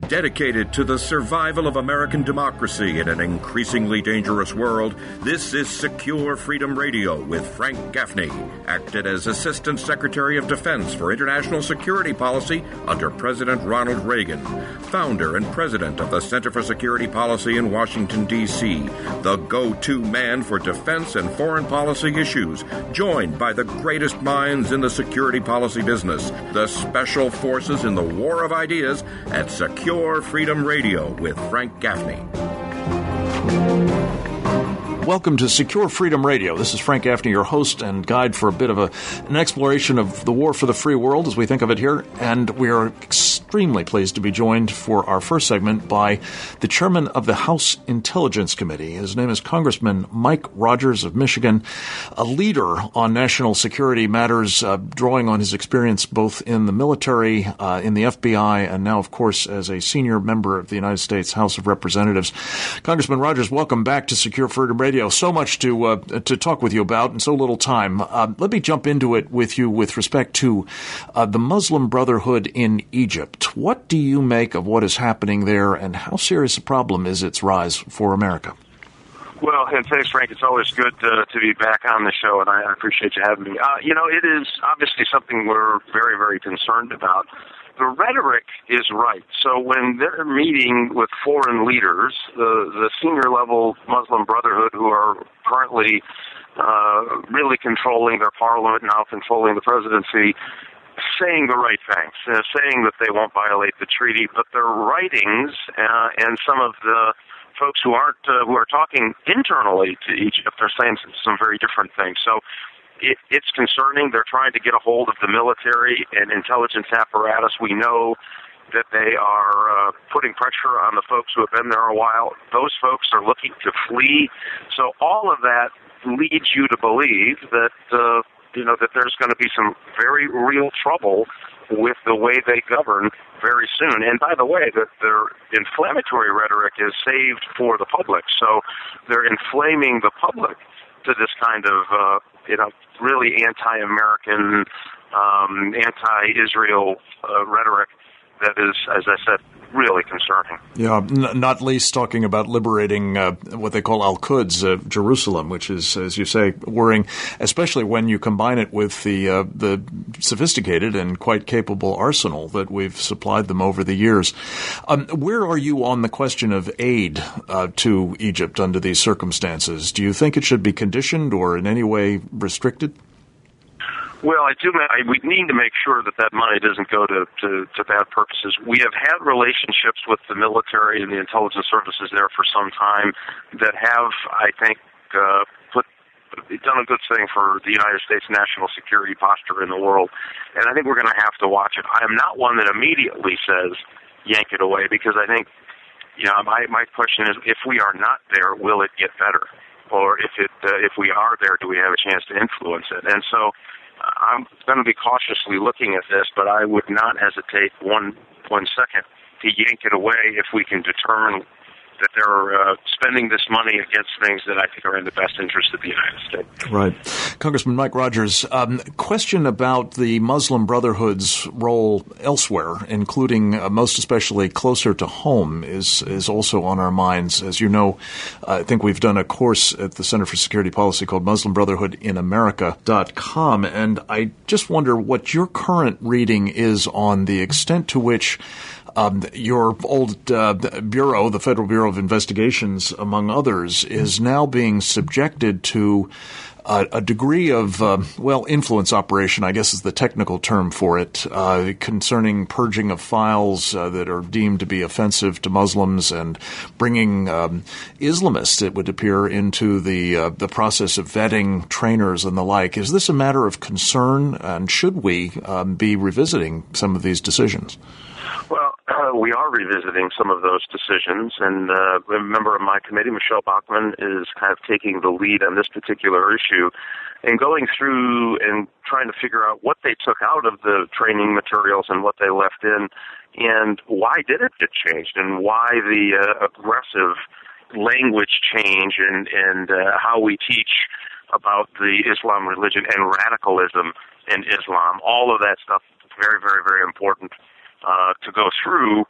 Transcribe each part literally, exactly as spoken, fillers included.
Dedicated to the survival of American democracy in an increasingly dangerous world, this is Secure Freedom Radio with Frank Gaffney, acted as Assistant Secretary of Defense for International Security Policy under President Ronald Reagan, founder and president of the Center for Security Policy in Washington, D C, the go-to man for defense and foreign policy issues, joined by the greatest minds in the security policy business, the special forces in the war of ideas at Secure Freedom Radio with Frank Gaffney. Welcome to Secure Freedom Radio. This is Frank Gaffney, your host and guide for a bit of a, an exploration of the war for the free world as we think of it here. And we are extremely pleased to be joined for our first segment by the chairman of the House Intelligence Committee. His name is Congressman Mike Rogers of Michigan, a leader on national security matters, uh, drawing on his experience both in the military, uh, in the F B I, and now, of course, as a senior member of the United States House of Representatives. Congressman Rogers, welcome back to Secure Freedom Radio. So much to uh, to talk with you about and so little time. Uh, let me jump into it with you with respect to uh, the Muslim Brotherhood in Egypt. What do you make of what is happening there, and how serious a problem is its rise for America? Well, and thanks, Frank. It's always good to, to be back on the show, and I appreciate you having me. Uh, you know, it is obviously something we're very, very concerned about. The rhetoric is right. So when they're meeting with foreign leaders, the, the senior-level Muslim Brotherhood, who are currently uh, really controlling their parliament, now controlling the presidency, saying the right things, uh, saying that they won't violate the treaty, but their writings uh, and some of the folks who aren't uh, who are talking internally to Egypt are saying some, some very different things. So It, it's concerning. They're trying to get a hold of the military and intelligence apparatus. We know that they are uh, putting pressure on the folks who have been there a while. Those folks are looking to flee. So all of that leads you to believe that, uh, you know, that there's going to be some very real trouble with the way they govern very soon. And by the way, that their inflammatory rhetoric is saved for the public. So they're inflaming the public to this kind of, uh, you know, really anti-American, um, anti-Israel uh, rhetoric that is, as I said, really concerning. Yeah, n- not least talking about liberating uh, what they call Al-Quds, uh, Jerusalem, which is, as you say, worrying, especially when you combine it with the uh, the sophisticated and quite capable arsenal that we've supplied them over the years. Um, where are you on the question of aid uh, to Egypt under these circumstances? Do you think it should be conditioned or in any way restricted? Well, I do. I, we need to make sure that that money doesn't go to, to, to bad purposes. We have had relationships with the military and the intelligence services there for some time that have, I think, uh, put done a good thing for the United States national security posture in the world. And I think we're going to have to watch it. I am not one that immediately says yank it away, because I think, you know, my my question is, if we are not there, will it get better? Or if it uh, if we are there, do we have a chance to influence it? And so I'm going to be cautiously looking at this, but I would not hesitate one one second to yank it away if we can determine that they're uh, spending this money against things that I think are in the best interest of the United States. Right. Congressman Mike Rogers, um, question about the Muslim Brotherhood's role elsewhere, including uh, most especially closer to home, is is also on our minds. As you know, uh, I think we've done a course at the Center for Security Policy called Muslim Brotherhood in America dot com, and I just wonder what your current reading is on the extent to which Um, your old uh, bureau, the Federal Bureau of Investigations, among others, is now being subjected to uh, a degree of, uh, well, influence operation, I guess is the technical term for it, uh, concerning purging of files uh, that are deemed to be offensive to Muslims and bringing um, Islamists, it would appear, into the uh, the process of vetting trainers and the like. Is this a matter of concern, and should we um, be revisiting some of these decisions? Well, uh, we are revisiting some of those decisions, and uh, a member of my committee, Michelle Bachmann, is kind of taking the lead on this particular issue and going through and trying to figure out what they took out of the training materials and what they left in, and why did it get changed, and why the uh, aggressive language change, and, and uh, how we teach about the Islam religion and radicalism in Islam. All of that stuff is very, very, very important Uh, to go through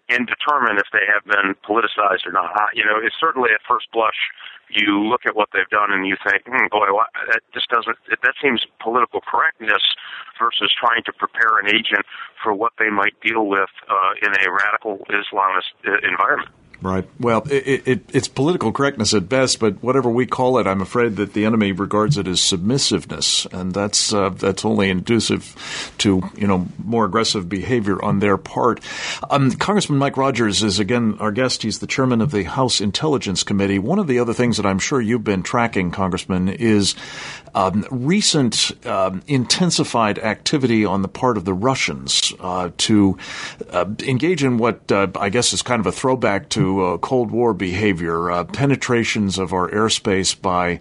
and determine if they have been politicized or not. Uh, you know, it's certainly at first blush, you look at what they've done and you think, hmm, boy, what, that just doesn't, that seems political correctness versus trying to prepare an agent for what they might deal with uh, in a radical Islamist uh, environment. Right. Well, it, it, it's political correctness at best, but whatever we call it, I'm afraid that the enemy regards it as submissiveness, and that's uh, that's only inducive to, you know, more aggressive behavior on their part. Um, Congressman Mike Rogers is, again, our guest. He's the chairman of the House Intelligence Committee. One of the other things that I'm sure you've been tracking, Congressman, is um, recent um, intensified activity on the part of the Russians uh, to uh, engage in what uh, I guess is kind of a throwback to Uh, Cold War behavior, uh, penetrations of our airspace by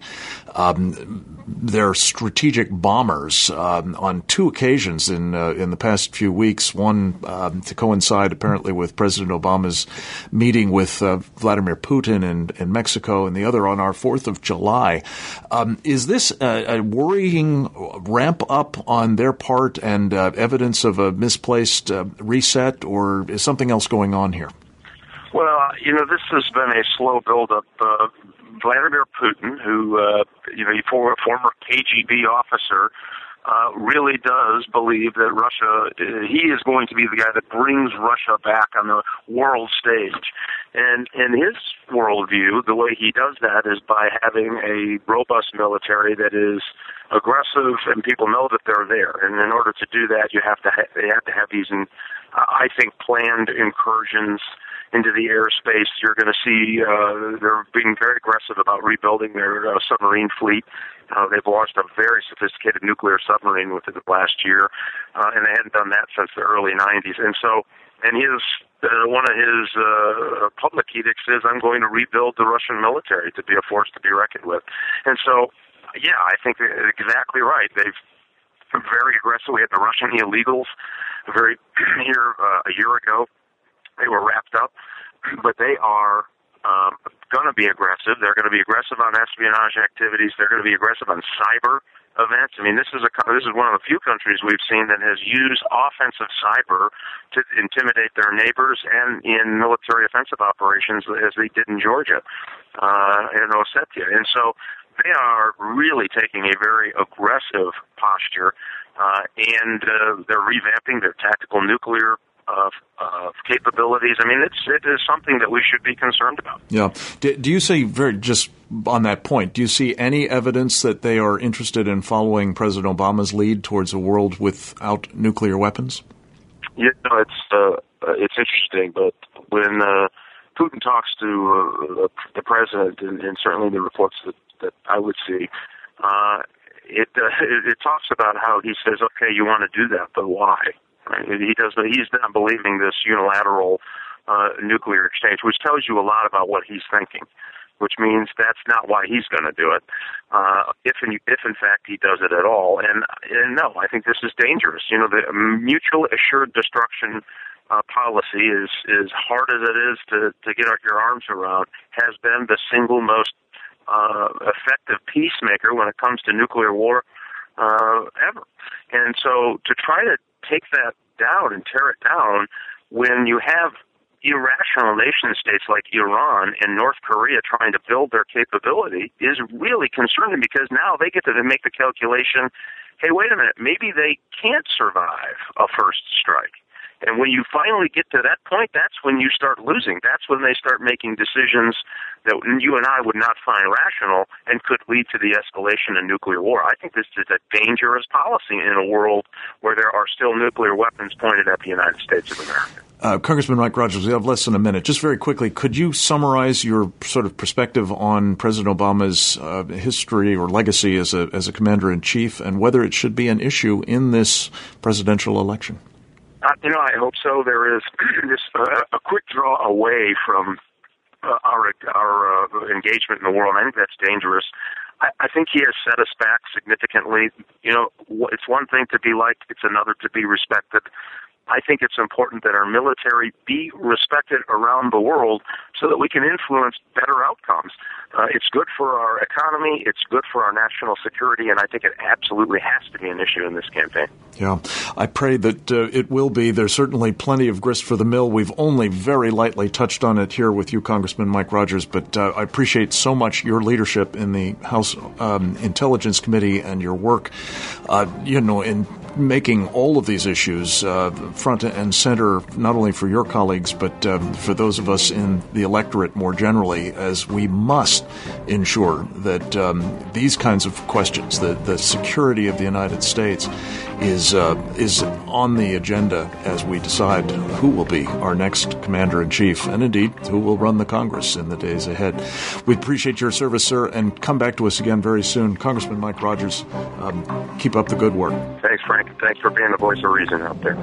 um, their strategic bombers um, on two occasions in uh, in the past few weeks. One um, to coincide apparently with President Obama's meeting with uh, Vladimir Putin in, in Mexico, and the other on our fourth of July. Um, is this a, a worrying ramp up on their part and uh, evidence of a misplaced uh, reset, or is something else going on here? Well, you know, this has been a slow build-up. Uh, Vladimir Putin, who, uh, you know, for a former K G B officer, uh, really does believe that Russia, uh, he is going to be the guy that brings Russia back on the world stage. And in his worldview, the way he does that is by having a robust military that is aggressive and people know that they're there. And in order to do that, you have to ha- they have to have these, in, uh, I think, planned incursions into the airspace. You're going to see uh, they're being very aggressive about rebuilding their uh, submarine fleet. Uh, they've launched a very sophisticated nuclear submarine within the last year, uh, and they hadn't done that since the early nineties. And so, and his uh, one of his uh, public edicts is, "I'm going to rebuild the Russian military to be a force to be reckoned with." And so, yeah, I think exactly right. They've been very aggressive. We had the Russian illegals very here uh, a year ago. They were wrapped up, but they are um, going to be aggressive. They're going to be aggressive on espionage activities. They're going to be aggressive on cyber events. I mean, this is a this is one of the few countries we've seen that has used offensive cyber to intimidate their neighbors and in military offensive operations, as they did in Georgia uh, and Ossetia. And so they are really taking a very aggressive posture, uh, and uh, they're revamping their tactical nuclear Of, of capabilities. I mean, it's it is something that we should be concerned about. Yeah. Do, do you see, very just on that point, do you see any evidence that they are interested in following President Obama's lead towards a world without nuclear weapons? Yeah, no, it's uh, it's interesting, but when uh, Putin talks to uh, the president, and, and certainly the reports that, that I would see, uh, it, uh, it it talks about how he says, "Okay, you want to do that, but why?" Right? He does. He's not believing this unilateral uh, nuclear exchange, which tells you a lot about what he's thinking. Which means that's not why he's going to do it. Uh, if, in, if in fact he does it at all, and, and no, I think this is dangerous. You know, the mutual assured destruction uh, policy is as hard as it is to to get your arms around, has been the single most uh, effective peacemaker when it comes to nuclear war uh, ever. And so to try to take that down and tear it down when you have irrational nation states like Iran and North Korea trying to build their capability is really concerning, because now they get to make the calculation, hey, wait a minute, maybe they can't survive a first strike. And when you finally get to that point, that's when you start losing. That's when they start making decisions that you and I would not find rational and could lead to the escalation of nuclear war. I think this is a dangerous policy in a world where there are still nuclear weapons pointed at the United States of America. Uh, Congressman Mike Rogers, we have less than a minute. Just very quickly, could you summarize your sort of perspective on President Obama's uh, history or legacy as a as a commander-in-chief, and whether it should be an issue in this presidential election? Uh, you know, I hope so. There is just uh, a quick draw away from uh, our our uh, engagement in the world. I think that's dangerous. I, I think he has set us back significantly. You know, it's one thing to be liked; it's another to be respected. I think it's important that our military be respected around the world so that we can influence better outcomes. Uh, it's good for our economy, it's good for our national security, and I think it absolutely has to be an issue in this campaign. Yeah, I pray that uh, it will be. There's certainly plenty of grist for the mill. We've only very lightly touched on it here with you, Congressman Mike Rogers, but uh, I appreciate so much your leadership in the House um, Intelligence Committee and your work, uh, you know, in making all of these issues uh, front and center, not only for your colleagues, but uh, for those of us in the electorate more generally, as we must ensure that um, these kinds of questions, the, the security of the United States, is uh, is on the agenda as we decide who will be our next commander-in-chief, and indeed who will run the Congress in the days ahead. We appreciate your service, sir, and come back to us again very soon. Congressman Mike Rogers, um, keep up the good work. Thanks, Frank. Thanks for being the voice of reason out there.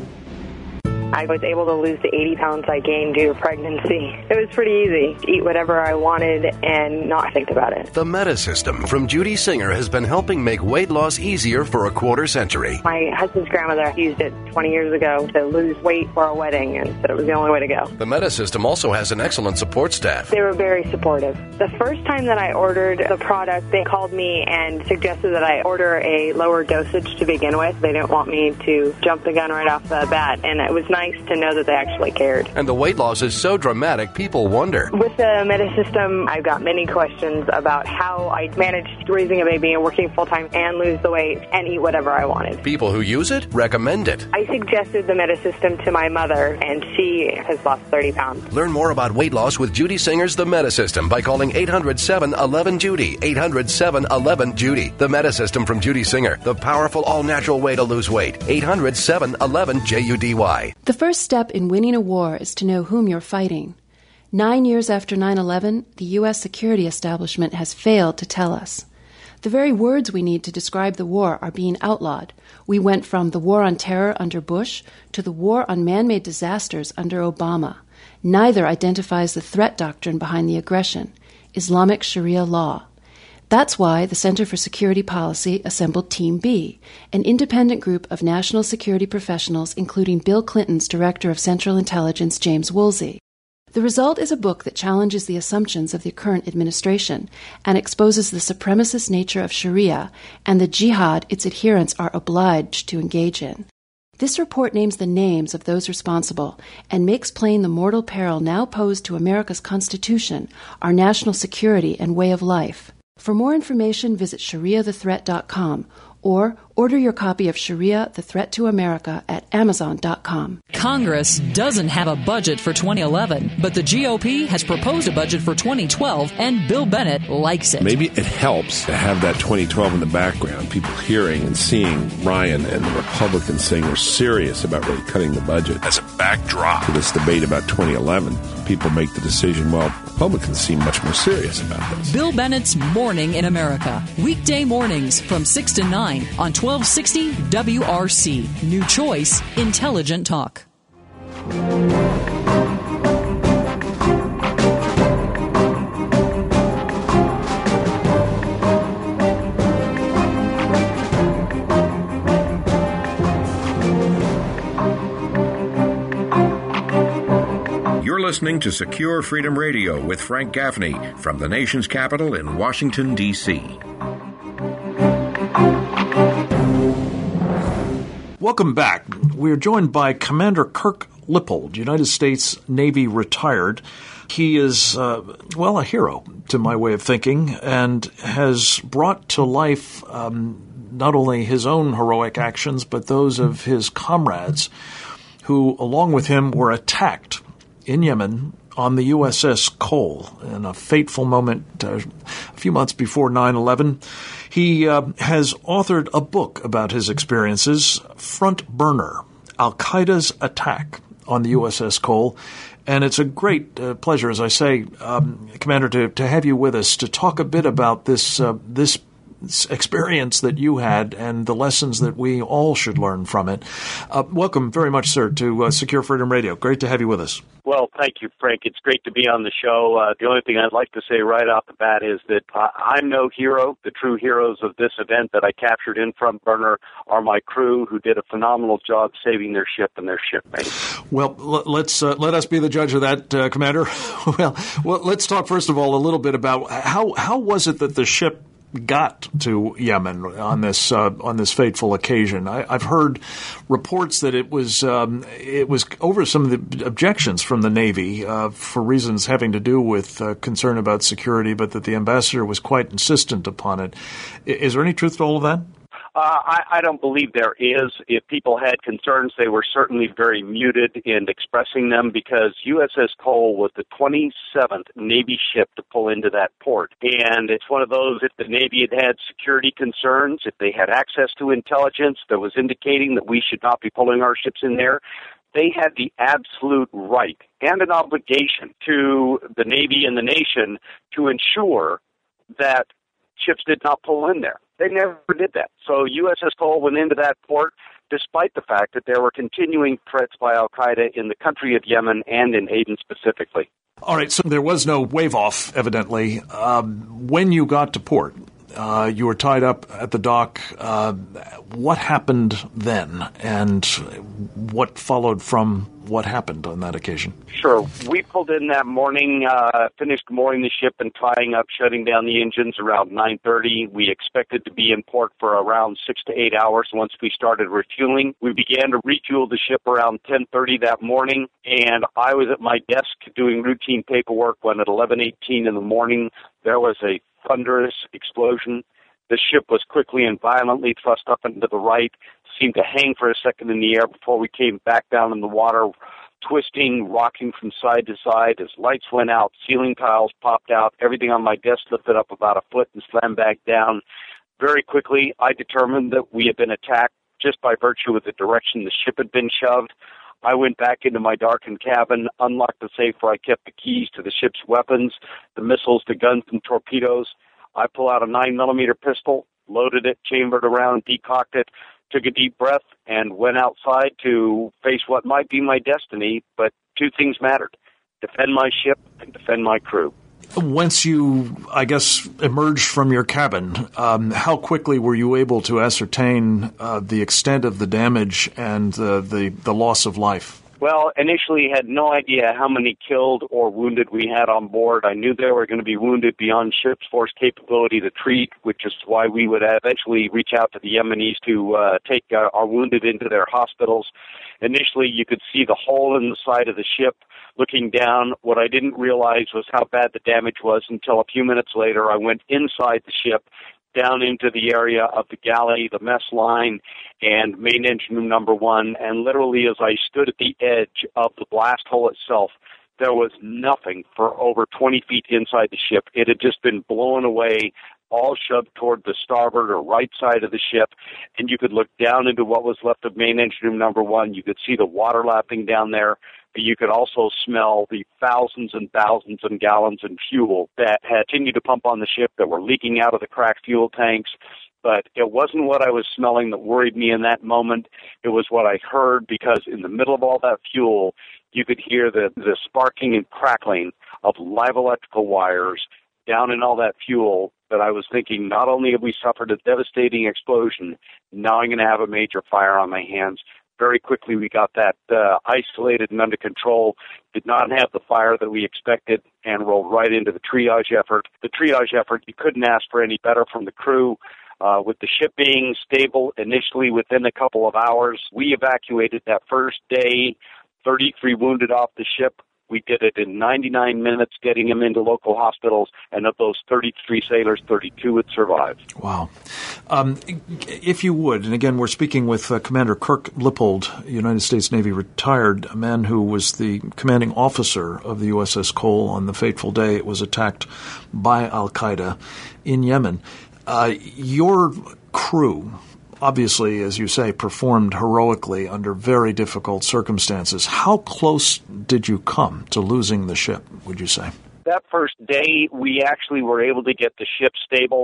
I was able to lose the eighty pounds I gained due to pregnancy. It was pretty easy to eat whatever I wanted and not think about it. The Meta System from Judy Singer has been helping make weight loss easier for a quarter century. My husband's grandmother used it twenty years ago to lose weight for a wedding and said it was the only way to go. The Meta System also has an excellent support staff. They were very supportive. The first time that I ordered the product, they called me and suggested that I order a lower dosage to begin with. They didn't want me to jump the gun right off the bat, and it was nice to know that they actually cared. And the weight loss is so dramatic, people wonder. With the Meta System, I've got many questions about how I managed raising a baby and working full-time and lose the weight and eat whatever I wanted. People who use it recommend it. I suggested the Meta System to my mother, and she has lost thirty pounds. Learn more about weight loss with Judy Singer's The Meta System by calling eight hundred, seven one one, Judy, eight hundred, seven one one, Judy. The Meta System from Judy Singer, the powerful all-natural way to lose weight. eight hundred, seven one one, J U D Y. The first step in winning a war is to know whom you're fighting. Nine years after nine eleven, the U S security establishment has failed to tell us. The very words we need to describe the war are being outlawed. We went from the war on terror under Bush to the war on man-made disasters under Obama. Neither identifies the threat doctrine behind the aggression, Islamic Sharia law. That's why the Center for Security Policy assembled Team B, an independent group of national security professionals, including Bill Clinton's Director of Central Intelligence, James Woolsey. The result is a book that challenges the assumptions of the current administration and exposes the supremacist nature of Sharia and the jihad its adherents are obliged to engage in. This report names the names of those responsible and makes plain the mortal peril now posed to America's Constitution, our national security, and way of life. For more information, visit sharia the threat dot com or order your copy of Sharia, The Threat to America at amazon dot com. Congress doesn't have a budget for twenty eleven, but the G O P has proposed a budget for twenty twelve, and Bill Bennett likes it. Maybe it helps to have that twenty twelve in the background, people hearing and seeing Ryan and the Republicans saying they're serious about really cutting the budget. As a backdrop to this debate about twenty eleven, people make the decision, well, Republicans seem much more serious about this. Bill Bennett's Morning in America. Weekday mornings from six to nine on twelve sixty W R C. New choice, intelligent talk. You're listening to Secure Freedom Radio with Frank Gaffney from the nation's capital in Washington, D C Welcome back. We are joined by Commander Kirk Lippold, United States Navy retired. He is, uh, well, a hero to my way of thinking, and has brought to life um, not only his own heroic actions, but those of his comrades who, along with him, were attacked in Yemen on the U S S Cole in a fateful moment uh, a few months before nine eleven. He uh, has authored a book about his experiences, Front Burner, Al-Qaeda's Attack on the U S S Cole. And it's a great uh, pleasure, as I say, um, Commander, to, to have you with us to talk a bit about this uh, this experience that you had and the lessons that we all should learn from it. Uh, welcome very much, sir, to uh, Secure Freedom Radio. Great to have you with us. Well, thank you, Frank. It's great to be on the show. Uh, the only thing I'd like to say right off the bat is that uh, I'm no hero. The true heroes of this event that I captured in front burner are my crew, who did a phenomenal job saving their ship and their shipmates. Well, l- let's uh, let us be the judge of that, uh, Commander. well, well, let's talk first of all a little bit about how how was it that the ship got to Yemen on this uh, on this fateful occasion. I, I've heard reports that it was um, it was over some of the objections from the Navy uh, for reasons having to do with uh, concern about security, but that the ambassador was quite insistent upon it. Is there any truth to all of that? Uh, I, I don't believe there is. If people had concerns, they were certainly very muted in expressing them, because U S S Cole was the twenty-seventh Navy ship to pull into that port. And it's one of those, if the Navy had had security concerns, if they had access to intelligence that was indicating that we should not be pulling our ships in there, they had the absolute right and an obligation to the Navy and the nation to ensure that ships did not pull in there. They never did that. So U S S Cole went into that port despite the fact that there were continuing threats by al-Qaeda in the country of Yemen and in Aden specifically. All right, so there was no wave-off, evidently. Um, when you got to port, uh, you were tied up at the dock. Uh, what happened then, and what followed from what happened on that occasion? Sure. We pulled in that morning, uh, finished mooring the ship and tying up, shutting down the engines around nine thirty. We expected to be in port for around six to eight hours once we started refueling. We began to refuel the ship around ten thirty that morning, and I was at my desk doing routine paperwork when at eleven eighteen in the morning there was a thunderous explosion. The ship was quickly and violently thrust up and to the right, seemed to hang for a second in the air before we came back down in the water, twisting, rocking from side to side. As lights went out, ceiling tiles popped out, everything on my desk lifted up about a foot and slammed back down. Very quickly, I determined that we had been attacked just by virtue of the direction the ship had been shoved. I went back into my darkened cabin, unlocked the safe where I kept the keys to the ship's weapons, the missiles, the guns, and torpedoes. I pulled out a nine millimeter pistol, loaded it, chambered around, decocked it, took a deep breath, and went outside to face what might be my destiny, but two things mattered: defend my ship and defend my crew. Once you, I guess, emerged from your cabin, um, how quickly were you able to ascertain uh, the extent of the damage and uh, the, the loss of life? Well, initially had no idea how many killed or wounded we had on board. I knew there were going to be wounded beyond ship's force capability to treat, which is why we would eventually reach out to the Yemenis to uh, take uh, our wounded into their hospitals. Initially, you could see the hole in the side of the ship looking down. What I didn't realize was how bad the damage was until a few minutes later I went inside the ship, down into the area of the galley, the mess line, and main engine room number one, and literally as I stood at the edge of the blast hole itself, there was nothing for over twenty feet inside the ship. It had just been blown away, all shoved toward the starboard or right side of the ship, and you could look down into what was left of main engine room number one. You could see the water lapping down there, but you could also smell the thousands and thousands of gallons of fuel that had continued to pump on the ship that were leaking out of the cracked fuel tanks. But it wasn't what I was smelling that worried me in that moment. It was what I heard, because in the middle of all that fuel, you could hear the, the sparking and crackling of live electrical wires down in all that fuel, that I was thinking, not only have we suffered a devastating explosion, now I'm going to have a major fire on my hands. Very quickly, we got that uh, isolated and under control, did not have the fire that we expected, and rolled right into the triage effort. The triage effort, you couldn't ask for any better from the crew. Uh, with the ship being stable initially within a couple of hours, we evacuated that first day, thirty-three wounded off the ship. We did it in ninety-nine minutes, getting them into local hospitals, and of those thirty-three sailors, thirty-two had survived. Wow. Um, if you would, and again, we're speaking with uh, Commander Kirk Lippold, United States Navy retired, a man who was the commanding officer of the U S S Cole on the fateful day it was attacked by al-Qaeda in Yemen. Uh, your crew, obviously, as you say, performed heroically under very difficult circumstances. How close did you come to losing the ship, would you say? That first day, we actually were able to get the ship stable.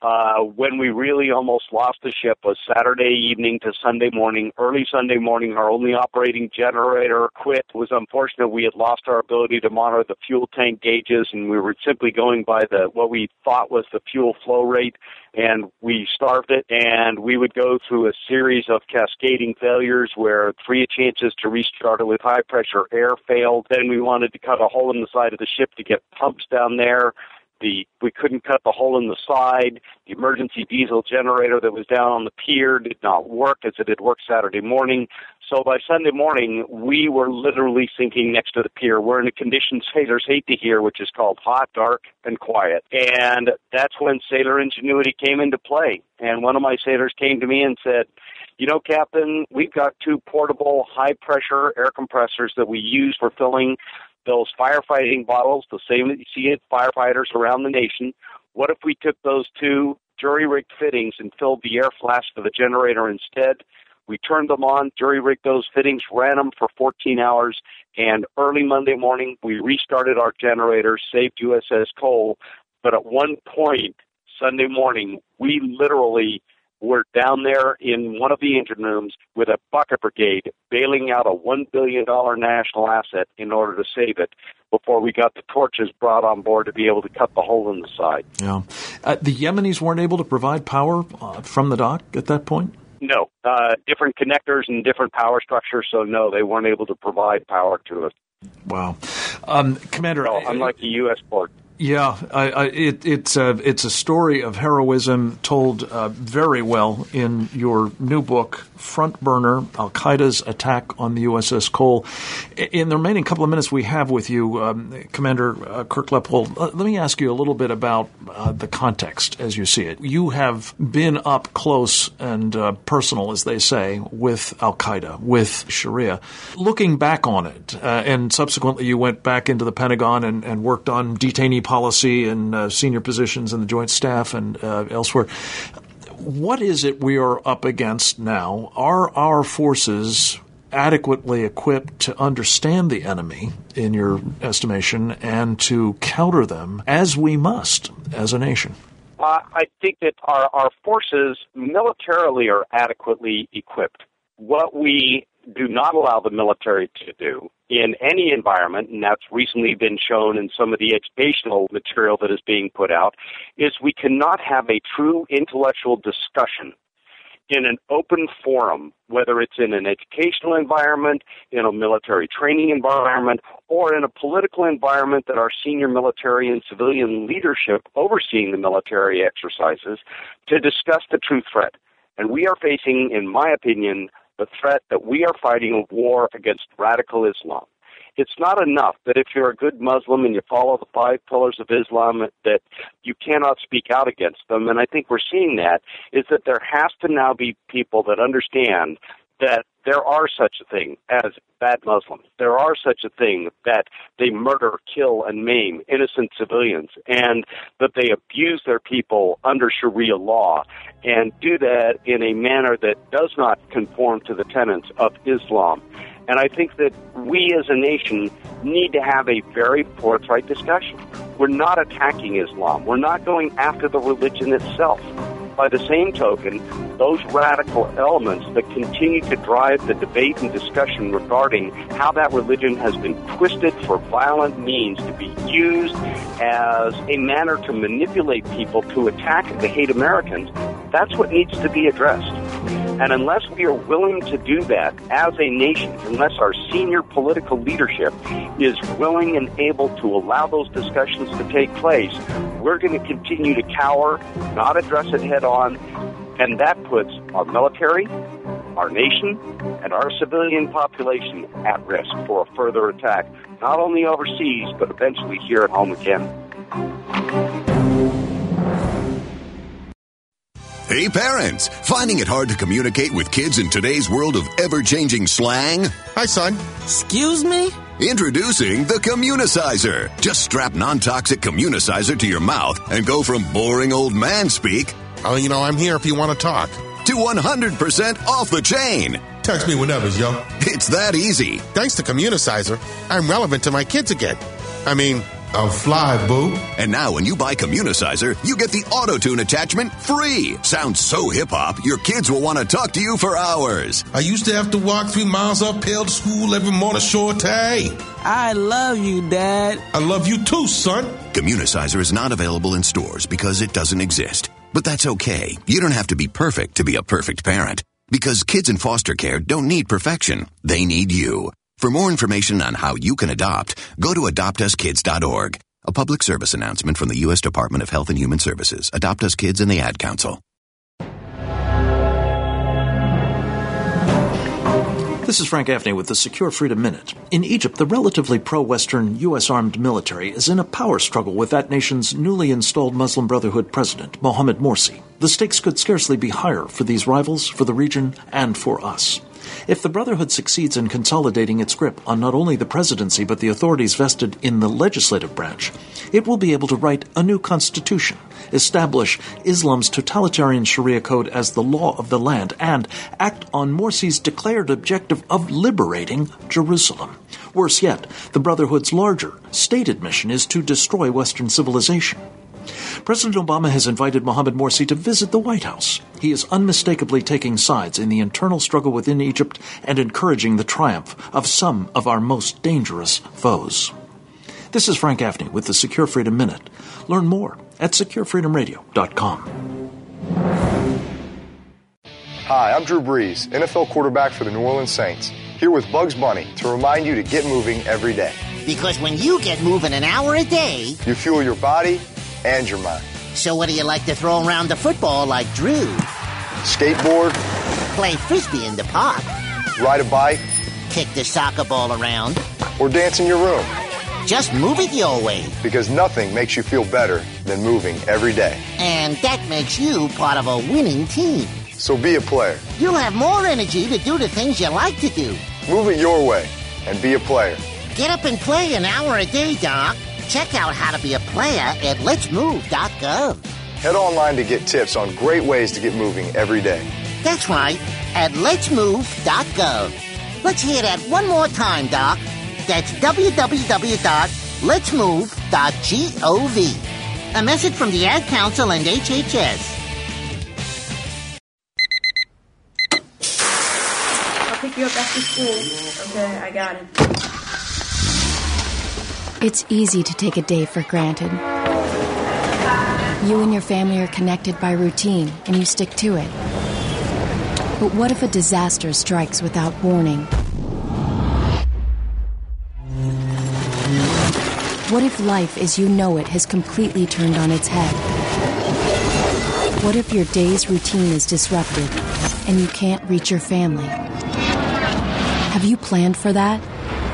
Uh, when we really almost lost the ship was Saturday evening to Sunday morning. Early Sunday morning, our only operating generator quit. It was unfortunate. We had lost our ability to monitor the fuel tank gauges, and we were simply going by the what we thought was the fuel flow rate, and we starved it. And we would go through a series of cascading failures where three chances to restart it with high-pressure air failed. Then we wanted to cut a hole in the side of the ship to get pumps down there. The, we couldn't cut the hole in the side. The emergency diesel generator that was down on the pier did not work as it had worked Saturday morning. So by Sunday morning, we were literally sinking next to the pier. We're in a condition sailors hate to hear, which is called hot, dark, and quiet. And that's when sailor ingenuity came into play. And one of my sailors came to me and said, you know, Captain, we've got two portable high-pressure air compressors that we use for filling those firefighting bottles, the same that you see at firefighters around the nation. What if we took those two jury-rigged fittings and filled the air flask for the generator instead? We turned them on, jury-rigged those fittings, ran them for fourteen hours, and early Monday morning, we restarted our generator, saved U S S Cole. But at one point, Sunday morning, we literally were down there in one of the engine rooms with a bucket brigade bailing out a one billion dollars national asset in order to save it before we got the torches brought on board to be able to cut the hole in the side. Yeah. Uh, the Yemenis weren't able to provide power uh, from the dock at that point? No. Uh, different connectors and different power structures, so no, they weren't able to provide power to us. Wow. Um, Commander... No, unlike the U S port. Yeah, I, I, it, it's a it's a story of heroism told uh, very well in your new book, Front Burner: Al-Qaeda's Attack on the U S S Cole. In the remaining couple of minutes we have with you, um, Commander uh, Kirk Leppold, uh, let me ask you a little bit about uh, the context as you see it. You have been up close and uh, personal, as they say, with Al-Qaeda, with Sharia. Looking back on it, uh, and subsequently you went back into the Pentagon and, and worked on detainee policy and uh, senior positions in the Joint Staff and uh, elsewhere. What is it we are up against now? Are our forces adequately equipped to understand the enemy, in your estimation, and to counter them as we must as a nation? Uh, I think that our, our forces militarily are adequately equipped. What we do not allow the military to do in any environment, and that's recently been shown in some of the educational material that is being put out, is we cannot have a true intellectual discussion in an open forum, whether it's in an educational environment, in a military training environment, or in a political environment that our senior military and civilian leadership overseeing the military exercises, to discuss the true threat. And we are facing, in my opinion, the threat that we are fighting a war against radical Islam. It's not enough that if you're a good Muslim and you follow the five pillars of Islam that you cannot speak out against them. And I think we're seeing that, is that there has to now be people that understand that there are such a thing as bad Muslims. There are such a thing that they murder, kill, and maim innocent civilians, and that they abuse their people under Sharia law and do that in a manner that does not conform to the tenets of Islam. And I think that we as a nation need to have a very forthright discussion. We're not attacking Islam. We're not going after the religion itself. By the same token, those radical elements that continue to drive the debate and discussion regarding how that religion has been twisted for violent means to be used as a manner to manipulate people to attack and to hate Americans, that's what needs to be addressed. And unless we are willing to do that as a nation, unless our senior political leadership is willing and able to allow those discussions to take place, we're going to continue to cower, not address it head on, and that puts our military, our nation, and our civilian population at risk for a further attack, not only overseas, but eventually here at home again. Hey parents, finding it hard to communicate with kids in today's world of ever-changing slang? Hi son. Excuse me? Introducing the Communicizer. Just strap non-toxic Communicizer to your mouth and go from boring old man speak, oh, you know, I'm here if you want to talk, to one hundred percent off the chain. Text me whenever, yo. It's that easy. Thanks to Communicizer, I'm relevant to my kids again. I mean, I'm fly, boo. And now when you buy Communicizer, you get the auto-tune attachment free. Sounds so hip-hop, your kids will want to talk to you for hours. I used to have to walk three miles uphill to school every morning, Shorty. I love you, Dad. I love you too, son. Communicizer is not available in stores because it doesn't exist. But that's okay. You don't have to be perfect to be a perfect parent. Because kids in foster care don't need perfection. They need you. For more information on how you can adopt, go to adopt us kids dot org. A public service announcement from the U S Department of Health and Human Services, Adopt Us Kids, and the Ad Council. This is Frank Gaffney with the Secure Freedom Minute. In Egypt, the relatively pro-Western U S armed military is in a power struggle with that nation's newly installed Muslim Brotherhood president, Mohamed Morsi. The stakes could scarcely be higher for these rivals, for the region, and for us. If the Brotherhood succeeds in consolidating its grip on not only the presidency but the authorities vested in the legislative branch, it will be able to write a new constitution, establish Islam's totalitarian Sharia code as the law of the land, and act on Morsi's declared objective of liberating Jerusalem. Worse yet, the Brotherhood's larger, stated mission is to destroy Western civilization. President Obama has invited Mohamed Morsi to visit the White House. He is unmistakably taking sides in the internal struggle within Egypt and encouraging the triumph of some of our most dangerous foes. This is Frank Gaffney with the Secure Freedom Minute. Learn more at secure freedom radio dot com. Hi, I'm Drew Brees, N F L quarterback for the New Orleans Saints, here with Bugs Bunny to remind you to get moving every day. Because when you get moving an hour a day, you fuel your body and your mind. So what do you like to throw around the football like Drew? Skateboard. Play Frisbee in the park. Ride a bike. Kick the soccer ball around. Or dance in your room. Just move it your way. Because nothing makes you feel better than moving every day. And that makes you part of a winning team. So be a player. You'll have more energy to do the things you like to do. Move it your way and be a player. Get up and play an hour a day, Doc. Check out how to be a player at lets move dot gov. Head online to get tips on great ways to get moving every day. That's right, at lets move dot gov. Let's hear that one more time, Doc. That's w w w dot lets move dot gov. A message from the Ad Council and H H S. I'll pick you up after school. Okay, I got it. It's easy to take a day for granted. You and your family are connected by routine, and you stick to it. But what if a disaster strikes without warning? What if life as you know it has completely turned on its head? What if your day's routine is disrupted, and you can't reach your family? Have you planned for that?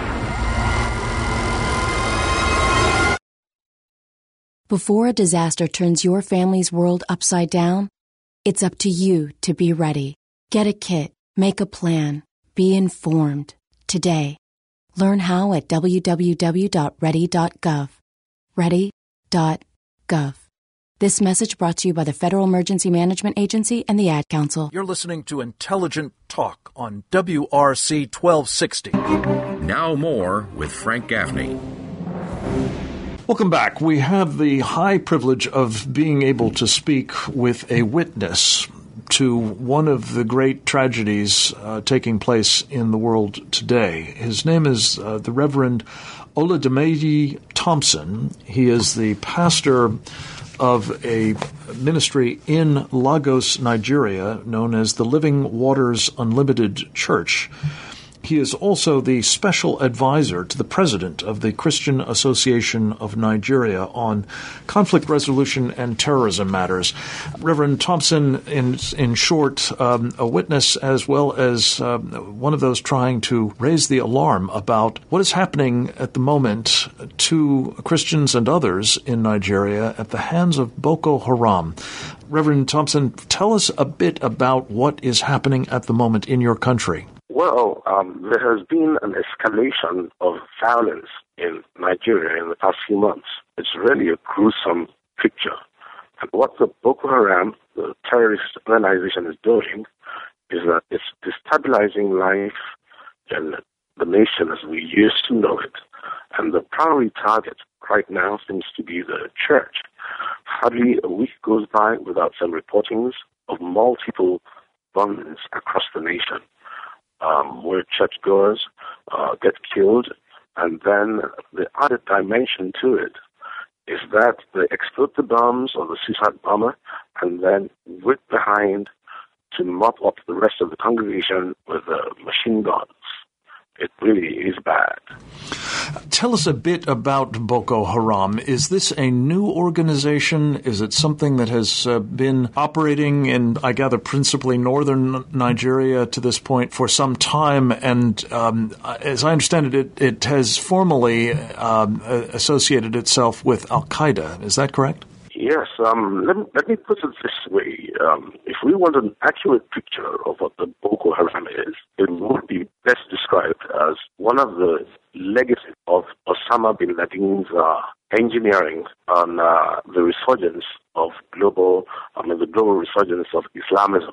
Before a disaster turns your family's world upside down, it's up to you to be ready. Get a kit, make a plan, be informed. Today. Learn how at w w w dot ready dot gov. ready dot gov. This message brought to you by the Federal Emergency Management Agency and the Ad Council. You're listening to Intelligent Talk on W R C twelve sixty. Now more with Frank Gaffney. Welcome back. We have the high privilege of being able to speak with a witness to one of the great tragedies uh, taking place in the world today. His name is uh, the Reverend Oladumade Thompson. He is the pastor of a ministry in Lagos, Nigeria, known as the Living Waters Unlimited Church. He is also the special advisor to the president of the Christian Association of Nigeria on conflict resolution and terrorism matters. Reverend Thompson, in in short, um, a witness as well as uh, one of those trying to raise the alarm about what is happening at the moment to Christians and others in Nigeria at the hands of Boko Haram. Reverend Thompson, tell us a bit about what is happening at the moment in your country. Well, um, there has been an escalation of violence in Nigeria in the past few months. It's really a gruesome picture. And what the Boko Haram, the terrorist organization, is doing is that it's destabilizing life in the nation as we used to know it. And the primary target right now seems to be the church. Hardly a week goes by without some reportings of multiple bombings across the nation, um, where churchgoers uh, get killed. And then the added dimension to it is that they explode the bombs or the suicide bomber and then whip behind to mop up the rest of the congregation with uh, machine guns. It really is bad. Tell us a bit about Boko Haram. Is this a new organization? Is it something that has uh, been operating in, I gather, principally northern Nigeria to this point for some time? And um, as I understand it, it, it has formally um, associated itself with Al-Qaeda. Is that correct? Yes. Um, let, me, let me put it this way. Um, if we want an accurate picture of what the Boko Haram is, it would be best described as one of the legacies of Osama bin Laden's uh, engineering on uh, the resurgence of global, I mean, the global resurgence of Islamism.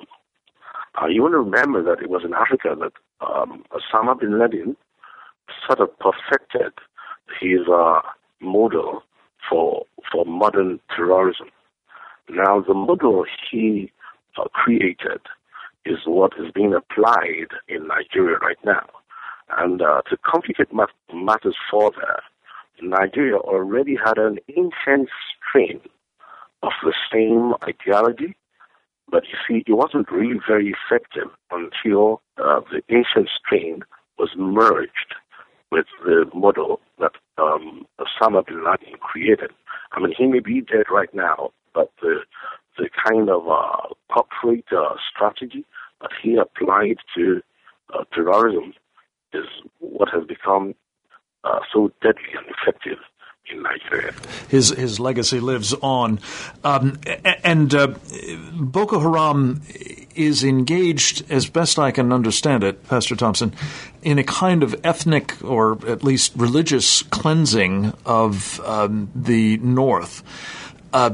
Uh, you want to remember that it was in Africa that um, Osama bin Laden sort of perfected his uh, model for for modern terrorism. Now, the model he uh, created is what is being applied in Nigeria right now. And uh, to complicate mat- matters further, Nigeria already had an intense strain of the same ideology, but you see, it wasn't really very effective until uh, the ancient strain was merged with the model that um, Osama bin Laden created. I mean, he may be dead right now, but the the kind of uh, corporate uh, strategy that he applied to uh, terrorism is what has become uh, so deadly and effective in Nigeria. His his legacy lives on. Um, and uh, Boko Haram is engaged, as best I can understand it, Pastor Thompson, in a kind of ethnic or at least religious cleansing of um, the North. Uh,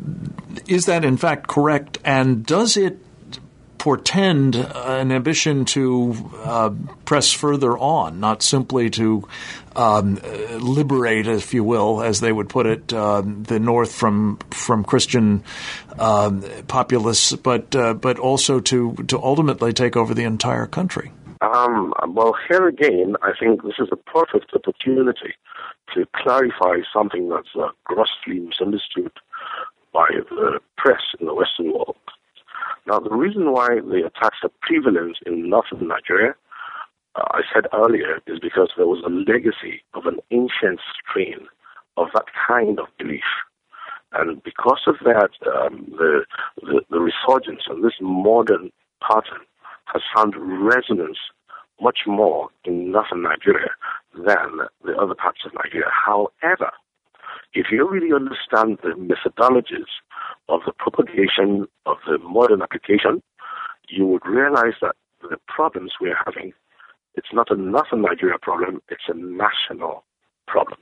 is that in fact correct? And does it portend an ambition to uh, press further on, not simply to um, liberate, if you will, as they would put it, uh, the North from from Christian um, populists, but uh, but also to to ultimately take over the entire country? Um, well, here again, I think this is a perfect opportunity to clarify something that's uh, grossly misunderstood by the press in the Western world. Now, the reason why the attacks are prevalent in northern Nigeria, uh, I said earlier, is because there was a legacy of an ancient strain of that kind of belief. And because of that, um, the, the, the resurgence of this modern pattern has found resonance much more in northern Nigeria than the other parts of Nigeria. However, if you really understand the methodologies of the propagation of the modern application, you would realize that the problems we're having, it's not a northern Nigeria problem, it's a national problem.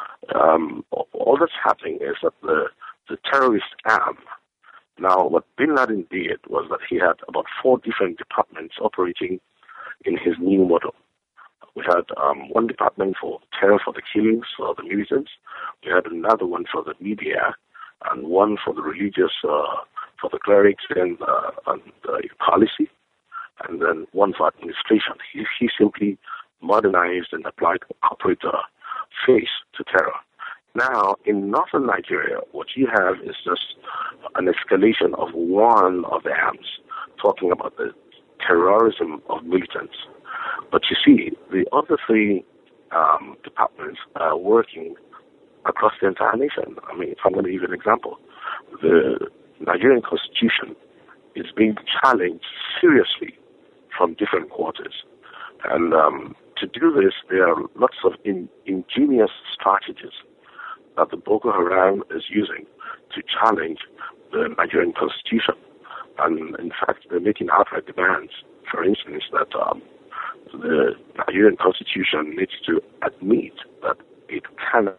Um, all that's happening is that the, the terrorist arm, now what bin Laden did was that he had about four different departments operating in his new model. We had um, one department for terror for the killings, for the militants. We had another one for the media, and one for the religious, uh, for the clerics and, uh, and uh, policy, and then one for administration. He, he simply modernized and applied a corporate uh, face to terror. Now, in northern Nigeria, what you have is just an escalation of one of the arms, talking about the terrorism of militants. But you see, the other three um, departments are working across the entire nation. I mean, if I'm going to give an example, the Nigerian Constitution is being challenged seriously from different quarters. And um, to do this, there are lots of in, ingenious strategies that the Boko Haram is using to challenge the Nigerian Constitution. And in fact, they're making outright demands, for instance, that um, the Nigerian Constitution needs to admit that it cannot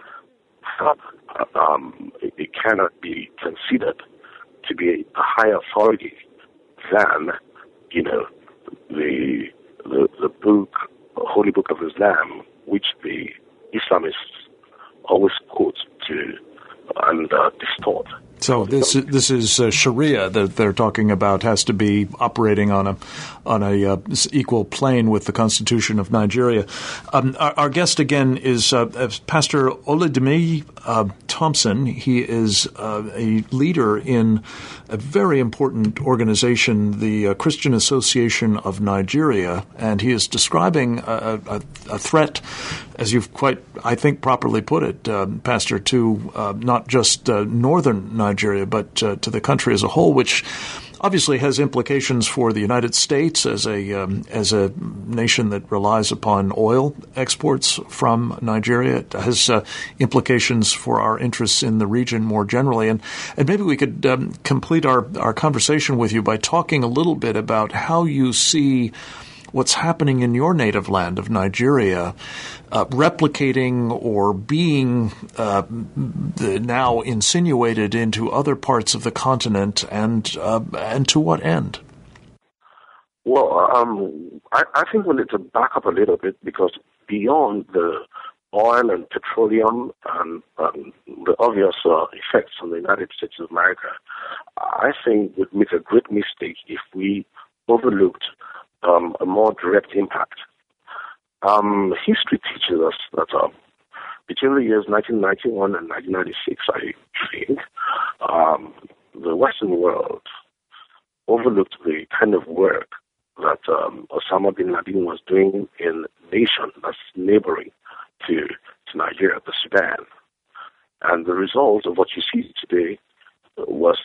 um, it cannot be considered to be a higher authority than, you know, the the, the book, Holy Book of Islam, which the Islamists always quote to and uh, distort. So this this is uh, Sharia that they're talking about has to be operating on a on a uh, equal plane with the Constitution of Nigeria. Um, our, our guest again is uh, Pastor Oludemi uh, Thompson. He is uh, a leader in a very important organization, the uh, Christian Association of Nigeria, and he is describing a, a, a threat, as you've quite, I think, properly put it, uh, Pastor, to uh, not just uh, northern Nigeria, but uh, to the country as a whole, which obviously has implications for the United States as a um, as a nation that relies upon oil exports from Nigeria. It has uh, implications for our interests in the region more generally. And, and maybe we could um, complete our, our conversation with you by talking a little bit about how you see what's happening in your native land of Nigeria, uh, replicating or being uh, the, now insinuated into other parts of the continent, and uh, and to what end? Well, um, I, I think we need to back up a little bit, because beyond the oil and petroleum and um, the obvious uh, effects on the United States of America, I think we'd make a great mistake if we overlooked Um, a more direct impact. Um, history teaches us that uh, between the years nineteen ninety-one and nineteen ninety-six, I think, um, the Western world overlooked the kind of work that um, Osama bin Laden was doing in a nation that's neighboring to, to Nigeria, the Sudan. And the result of what you see today was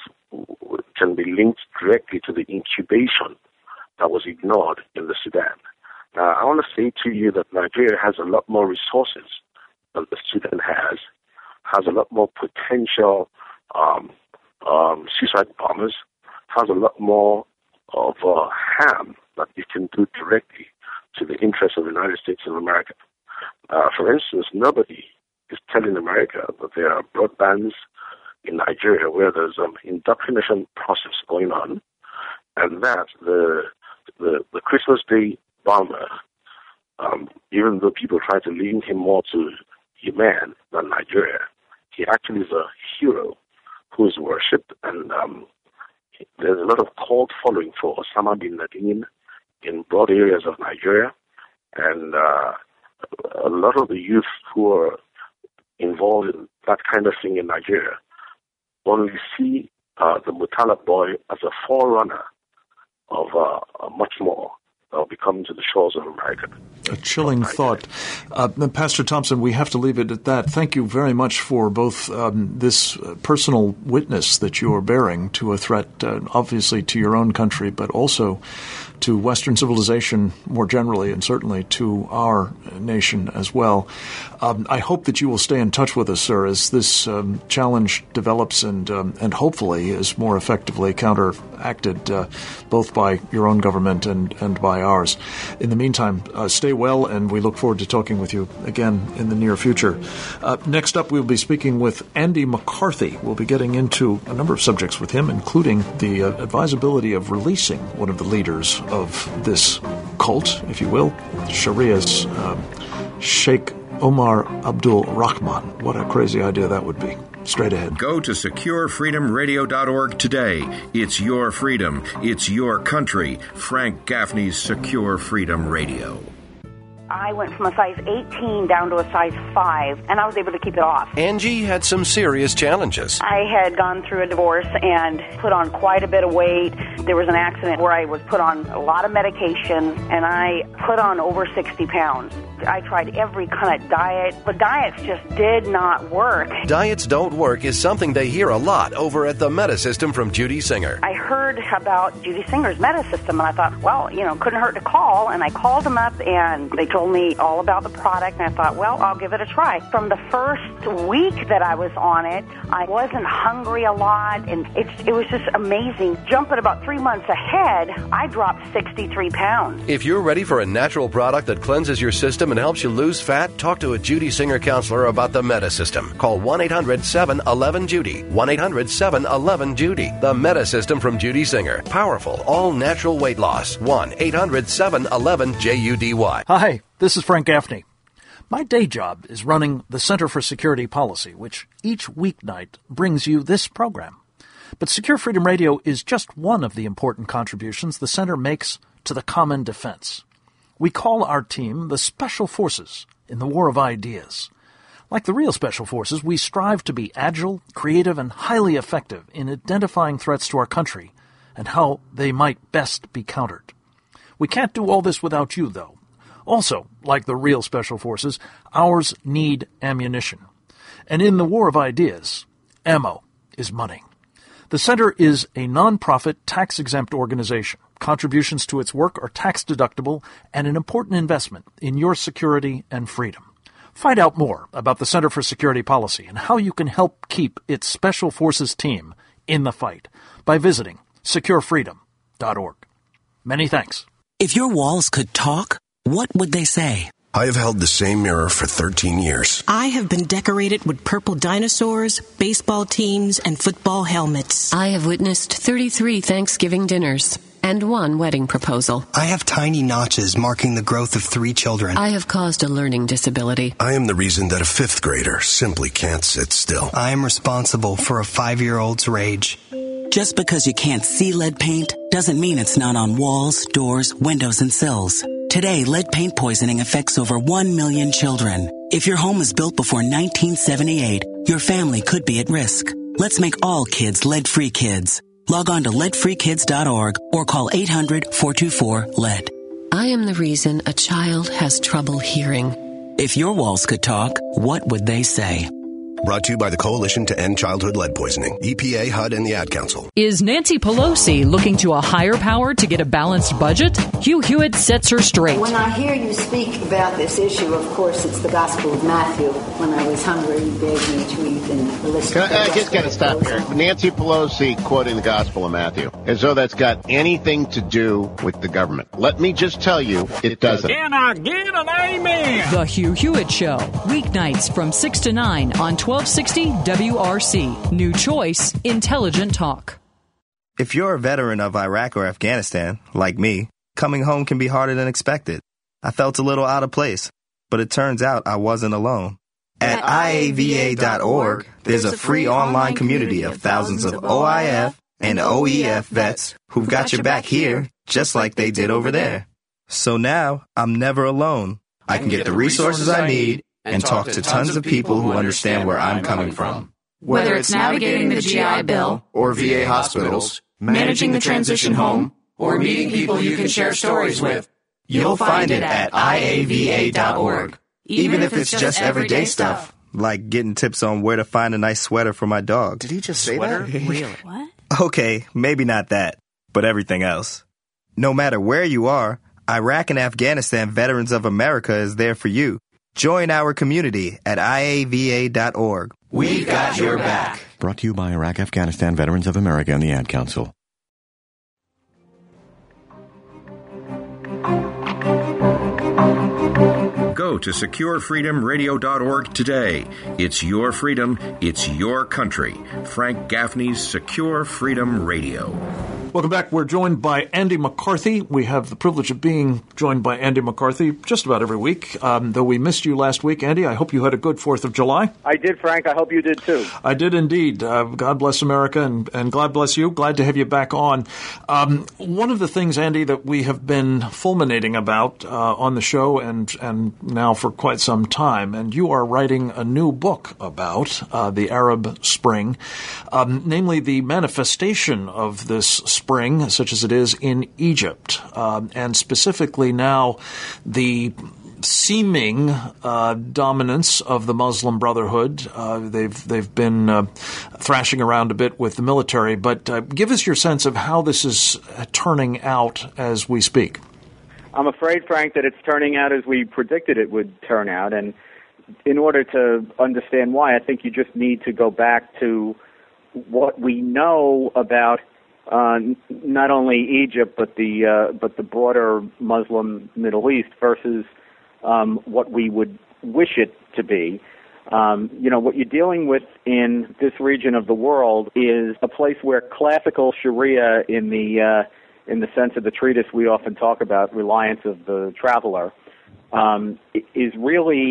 can be linked directly to the incubation that was ignored in the Sudan. Now, I want to say to you that Nigeria has a lot more resources than the Sudan has, has a lot more potential um, um, suicide bombers, has a lot more of uh, harm that you can do directly to the interests of the United States of America. Uh, for instance, nobody is telling America that there are broadbands in Nigeria where there's an um, indoctrination process going on, and that the The, the Christmas Day bomber, um, even though people try to link him more to Yemen than Nigeria, he actually is a hero who is worshipped, and um, there's a lot of cult following for Osama bin Laden in broad areas of Nigeria, and uh, a lot of the youth who are involved in that kind of thing in Nigeria only see uh, the Murtala boy as a forerunner of uh, much more that will be coming to the shores of America. A chilling thought. Uh, Pastor Thompson, we have to leave it at that. Thank you very much for both um, this personal witness that you are bearing to a threat, uh, obviously to your own country, but also to Western civilization more generally, and certainly to our nation as well. Um, I hope that you will stay in touch with us, sir, as this um, challenge develops and um, and hopefully is more effectively counteracted uh, both by your own government and, and by ours. In the meantime, uh, stay well, and we look forward to talking with you again in the near future. Uh, next up, we'll be speaking with Andy McCarthy. We'll be getting into a number of subjects with him, including the uh, advisability of releasing one of the leaders of this cult, if you will, Sharia's um, Sheikh Omar Abdul Rahman. What a crazy idea that would be. Straight ahead. Go to secure freedom radio dot org today. It's your freedom. It's your country. Frank Gaffney's Secure Freedom Radio. I went from a size eighteen down to a size five, and I was able to keep it off. Angie had some serious challenges. I had gone through a divorce and put on quite a bit of weight. There was an accident where I was put on a lot of medication, and I put on over sixty pounds. I tried every kind of diet, but diets just did not work. Diets don't work is something they hear a lot over at the Metasystem from Judy Singer. I heard about Judy Singer's Metasystem, and I thought, well, you know, couldn't hurt to call, and I called them up, and they told me all about the product, and I thought, well, I'll give it a try. From the first week that I was on it, I wasn't hungry a lot, and it's, it was just amazing. Jumping about three months ahead, I dropped sixty-three pounds. If you're ready for a natural product that cleanses your system and helps you lose fat, talk to a Judy Singer counselor about the Metasystem. Call one eight hundred seven one one Judy. one eight hundred seven one one Judy. The Metasystem from Judy Singer. Powerful, all-natural weight loss. one eight hundred seven one one J U D Y. Hi, this is Frank Gaffney. My day job is running the Center for Security Policy, which each weeknight brings you this program. But Secure Freedom Radio is just one of the important contributions the Center makes to the common defense. We call our team the Special Forces in the War of Ideas. Like the real Special Forces, we strive to be agile, creative, and highly effective in identifying threats to our country and how they might best be countered. We can't do all this without you, though. Also, like the real Special Forces, ours need ammunition. And in the War of Ideas, ammo is money. The Center is a nonprofit, tax-exempt organization. Contributions to its work are tax-deductible and an important investment in your security and freedom. Find out more about the Center for Security Policy and how you can help keep its Special Forces team in the fight by visiting secure freedom dot org. Many thanks. If your walls could talk, what would they say? I have held the same mirror for thirteen years. I have been decorated with purple dinosaurs, baseball teams, and football helmets. I have witnessed thirty-three Thanksgiving dinners and one wedding proposal. I have tiny notches marking the growth of three children. I have caused a learning disability. I am the reason that a fifth grader simply can't sit still. I am responsible for a five-year-old's rage. Just because you can't see lead paint doesn't mean it's not on walls, doors, windows, and sills. Today, lead paint poisoning affects over one million children. If your home was built before nineteen seventy-eight, your family could be at risk. Let's make all kids lead-free kids. Log on to lead free kids dot org or call eight hundred, four two four, lead. I am the reason a child has trouble hearing. If your walls could talk, what would they say? Brought to you by the Coalition to End Childhood Lead Poisoning, E P A, H U D, and the Ad Council. Is Nancy Pelosi looking to a higher power to get a balanced budget? Hugh Hewitt sets her straight. When I hear you speak about this issue, of course, it's the Gospel of Matthew. When I was hungry, you gave me to eat, and the list. Can I, I just got to stop here. Nancy Pelosi quoting the Gospel of Matthew, as though that's got anything to do with the government. Let me just tell you, it doesn't. Can I get an amen? The Hugh Hewitt Show, weeknights from six to nine on twelve sixty W R C. New choice, intelligent talk. If you're a veteran of Iraq or Afghanistan, like me, coming home can be harder than expected. I felt a little out of place, but it turns out I wasn't alone. At I A V A dot org, there's a free online community of thousands of O I F and O E F vets who've got your back here, just like they did over there. So now, I'm never alone. I can get the resources I need and talk to tons of people who understand where I'm coming from. Whether it's navigating the G I Bill, or V A hospitals, managing the transition home, or meeting people you can share stories with, you'll find it at I A V A dot org. Even if it's just everyday stuff, like getting tips on where to find a nice sweater for my dog. Did he just say Sweater? that? Really? What? Okay, maybe not that, but everything else. No matter where you are, Iraq and Afghanistan Veterans of America is there for you. Join our community at I A V A dot org. We've got your back. Brought to you by Iraq Afghanistan Veterans of America and the Ad Council. Go to secure freedom radio dot org today. It's your freedom. It's your country. Frank Gaffney's Secure Freedom Radio. Welcome back. We're joined by Andy McCarthy. We have the privilege of being joined by Andy McCarthy just about every week. Um, though we missed you last week, Andy, I hope you had a good fourth of July. I did, Frank. I hope you did, too. I did indeed. Uh, God bless America, and, and God bless you. Glad to have you back on. Um, one of the things, Andy, that we have been fulminating about uh, on the show and, and now for quite some time, and you are writing a new book about uh, the Arab Spring, um, namely the manifestation of this spring, such as it is in Egypt, um, and specifically now the seeming uh, dominance of the Muslim Brotherhood. Uh, they've they've been uh, thrashing around a bit with the military, but uh, give us your sense of how this is turning out as we speak. I'm afraid, Frank, that it's turning out as we predicted it would turn out, and in order to understand why, I think you just need to go back to what we know about Uh, not only Egypt, but the uh, but the broader Muslim Middle East versus um, what we would wish it to be. Um, you know, what you're dealing with in this region of the world is a place where classical Sharia, in the uh, in the sense of the treatise we often talk about, Reliance of the Traveler, um, is really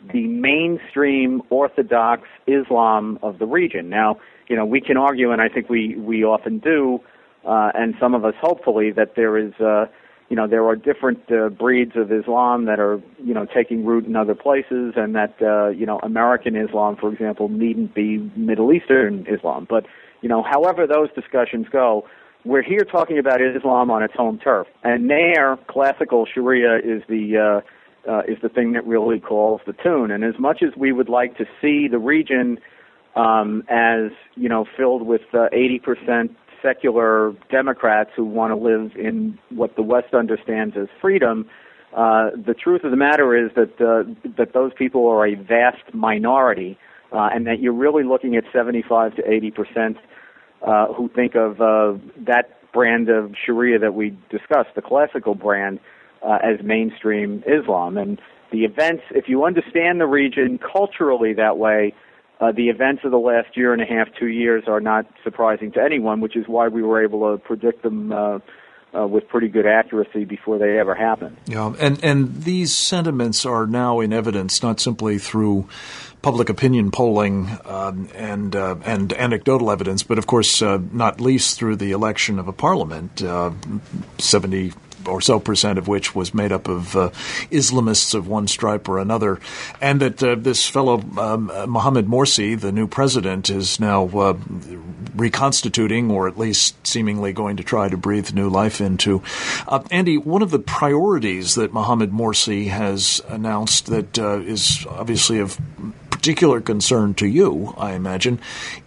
the mainstream Orthodox Islam of the region. Now, you know, we can argue, and I think we, we often do, uh, and some of us hopefully, that there is, uh, you know, there are different uh, breeds of Islam that are, you know, taking root in other places, and that, uh, you know, American Islam, for example, needn't be Middle Eastern Islam. But, you know, however those discussions go, we're here talking about Islam on its home turf. And there, classical Sharia is the uh, uh, is the thing that really calls the tune. And as much as we would like to see the region um, as, you know, filled with uh, eighty percent secular Democrats who want to live in what the West understands as freedom, uh, the truth of the matter is that uh, that those people are a vast minority, uh, and that you're really looking at seventy-five to eighty percent Uh, who think of uh, that brand of Sharia that we discussed, the classical brand, uh, as mainstream Islam. And the events, if you understand the region culturally that way, uh, the events of the last year and a half, two years are not surprising to anyone, which is why we were able to predict them uh, uh, with pretty good accuracy before they ever happened. Yeah, and, and these sentiments are now in evidence not simply through public opinion polling um, and uh, and anecdotal evidence, but of course uh, not least through the election of a parliament, uh, seventy or so percent of which was made up of uh, Islamists of one stripe or another, and that uh, this fellow um, Mohamed Morsi, the new president, is now uh, reconstituting, or at least seemingly going to try to breathe new life into. Uh, Andy, one of the priorities that Mohamed Morsi has announced that uh, is obviously of particular concern to you, I imagine,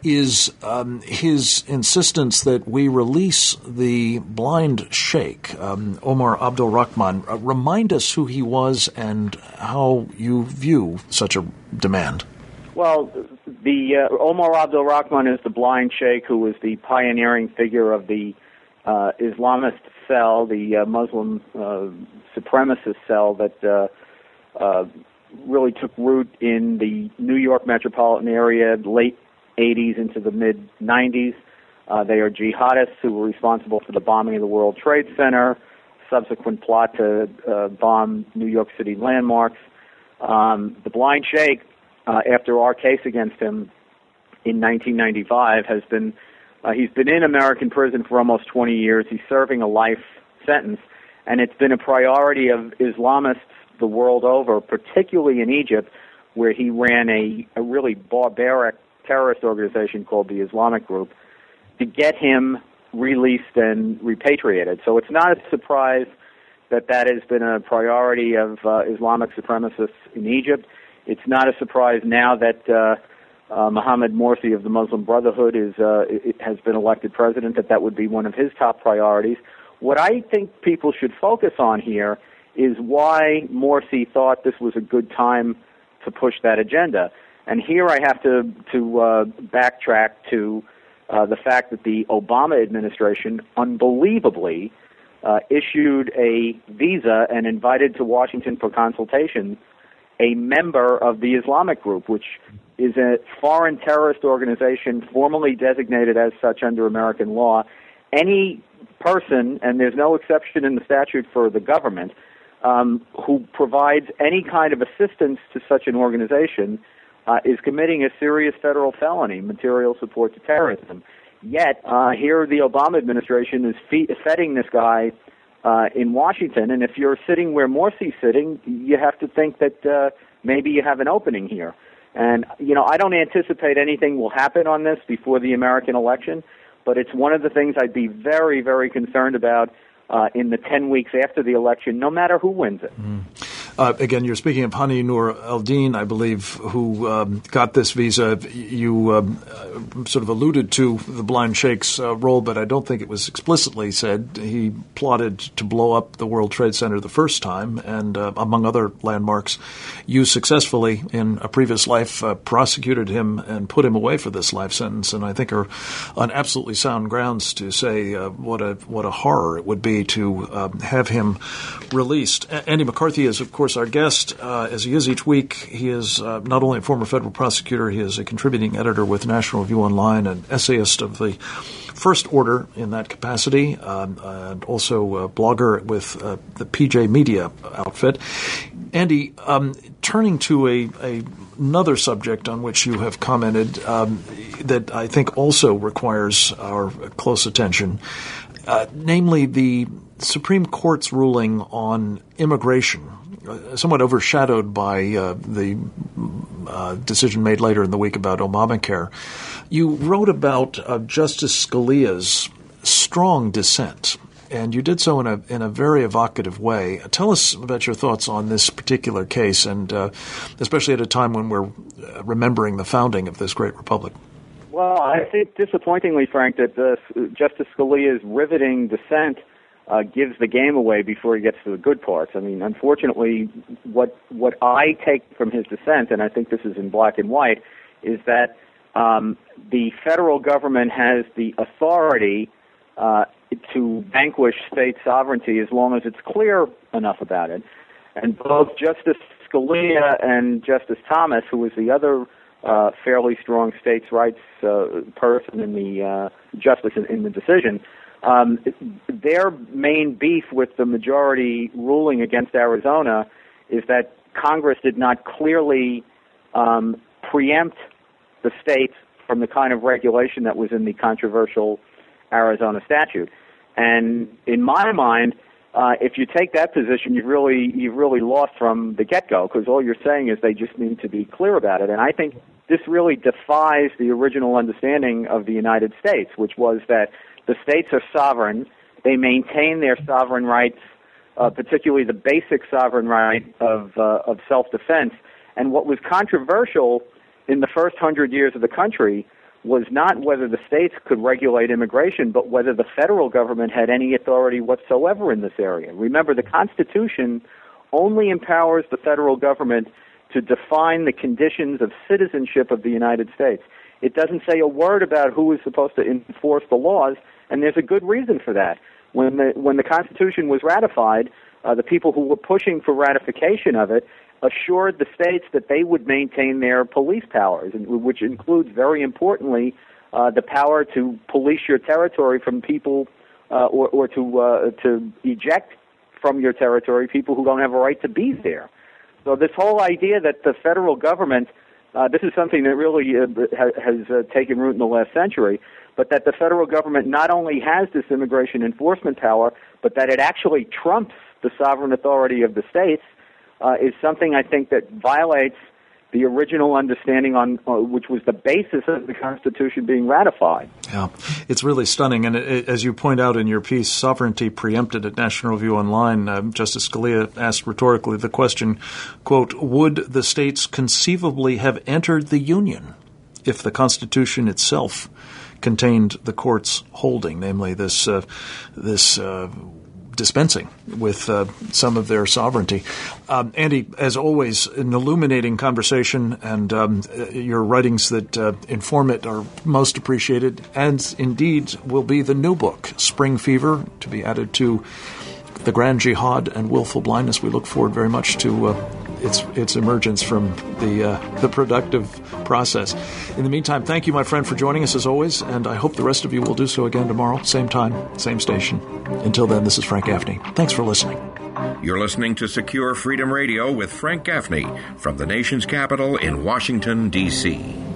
is um, his insistence that we release the blind sheikh, um, Omar Abdul Rahman. Uh, remind us who he was and how you view such a demand. Well, the uh, Omar Abdul Rahman is the blind sheikh who was the pioneering figure of the uh, Islamist cell, the uh, Muslim uh, supremacist cell that uh, uh, really took root in the New York metropolitan area, late eighties into the mid nineties. Uh, they are jihadists who were responsible for the bombing of the World Trade Center, subsequent plot to uh, bomb New York City landmarks. Um, the blind sheikh, uh, after our case against him in nineteen ninety-five, has been uh, he's been in American prison for almost twenty years. He's serving a life sentence, and it's been a priority of Islamists the world over, particularly in Egypt, where he ran a, a really barbaric terrorist organization called the Islamic Group, to get him released and repatriated. So it's not a surprise that that has been a priority of uh, Islamic supremacists in Egypt. It's not a surprise now that uh, uh, Mohamed Morsi of the Muslim Brotherhood is uh, it has been elected president, that that would be one of his top priorities. What I think people should focus on here is why Morsi thought this was a good time to push that agenda. And here I have to, to uh, backtrack to uh, the fact that the Obama administration unbelievably uh, issued a visa and invited to Washington for consultation a member of the Islamic Group, which is a foreign terrorist organization formally designated as such under American law. Any person, and there's no exception in the statute for the government, Um, who provides any kind of assistance to such an organization uh, is committing a serious federal felony, material support to terrorism. Yet, uh, here the Obama administration is fe- feting this guy uh, in Washington, and if you're sitting where Morsi's sitting, you have to think that uh, maybe you have an opening here. And, you know, I don't anticipate anything will happen on this before the American election, but it's one of the things I'd be very, very concerned about Uh, in the ten weeks after the election, no matter who wins it. Mm. Uh, again, you're speaking of Hani Noor Eldin, I believe, who um, got this visa. You um, uh, sort of alluded to the blind sheikh's uh, role, but I don't think it was explicitly said. He plotted to blow up the World Trade Center the first time, and uh, among other landmarks, you successfully, in a previous life, uh, prosecuted him and put him away for this life sentence, and I think are on absolutely sound grounds to say uh, what a what a horror it would be to um, have him released. A- Andy McCarthy is, of course, course, our guest, uh, as he is each week. He is uh, not only a former federal prosecutor, he is a contributing editor with National Review Online, an essayist of the First Order in that capacity, um, and also a blogger with uh, the P J Media outfit. Andy, um, turning to a, a another subject on which you have commented um, that I think also requires our close attention, uh, namely the Supreme Court's ruling on immigration, uh, somewhat overshadowed by uh, the uh, decision made later in the week about Obamacare. You wrote about uh, Justice Scalia's strong dissent, and you did so in a in a very evocative way. Tell us about your thoughts on this particular case, and uh, especially at a time when we're remembering the founding of this great republic. Well, I think disappointingly, Frank, that uh, Justice Scalia's riveting dissent uh, gives the game away before he gets to the good parts. I mean, unfortunately, what what I take from his dissent, and I think this is in black and white, is that um, the federal government has the authority uh, to vanquish state sovereignty as long as it's clear enough about it. And both Justice Scalia and Justice Thomas, who was the other uh, fairly strong states' rights uh, person in the uh, justice in, in the decision, um, their main beef with the majority ruling against Arizona is that Congress did not clearly um, preempt the states from the kind of regulation that was in the controversial Arizona statute. And in my mind, uh, if you take that position, you've really you've really lost from the get-go, because all you're saying is they just need to be clear about it. And I think this really defies the original understanding of the United States, which was that the states are sovereign. They maintain their sovereign rights, uh, particularly the basic sovereign right of uh, of self-defense. And what was controversial in the first hundred years of the country was not whether the states could regulate immigration, but whether the federal government had any authority whatsoever in this area. Remember, the Constitution only empowers the federal government to define the conditions of citizenship of the United States. It doesn't say a word about who is supposed to enforce the laws, and there's a good reason for that. When the, when the Constitution was ratified, uh, the people who were pushing for ratification of it assured the states that they would maintain their police powers, which includes, very importantly, uh, the power to police your territory from people uh, or, or to uh, to eject from your territory people who don't have a right to be there. So this whole idea that the federal government, uh, this is something that really uh, ha- has uh, taken root in the last century, but that the federal government not only has this immigration enforcement power, but that it actually trumps the sovereign authority of the states, Uh, is something I think that violates the original understanding on uh, which was the basis of the Constitution being ratified. Yeah, it's really stunning. And it, it, as you point out in your piece, Sovereignty Preempted at National Review Online, uh, Justice Scalia asked rhetorically the question, quote, would the states conceivably have entered the Union if the Constitution itself contained the court's holding, namely this uh, this uh dispensing with uh, some of their sovereignty. Um, Andy, as always, an illuminating conversation, and um, your writings that uh, inform it are most appreciated, and indeed will be the new book, Spring Fever, to be added to The Grand Jihad and Willful Blindness. We look forward very much to uh, its its emergence from the uh, the productive process. In the meantime, thank you, my friend, for joining us as always, and I hope the rest of you will do so again tomorrow, same time, same station. Until then, this is Frank Gaffney. Thanks for listening. You're listening to Secure Freedom Radio with Frank Gaffney from the nation's capital in Washington, D C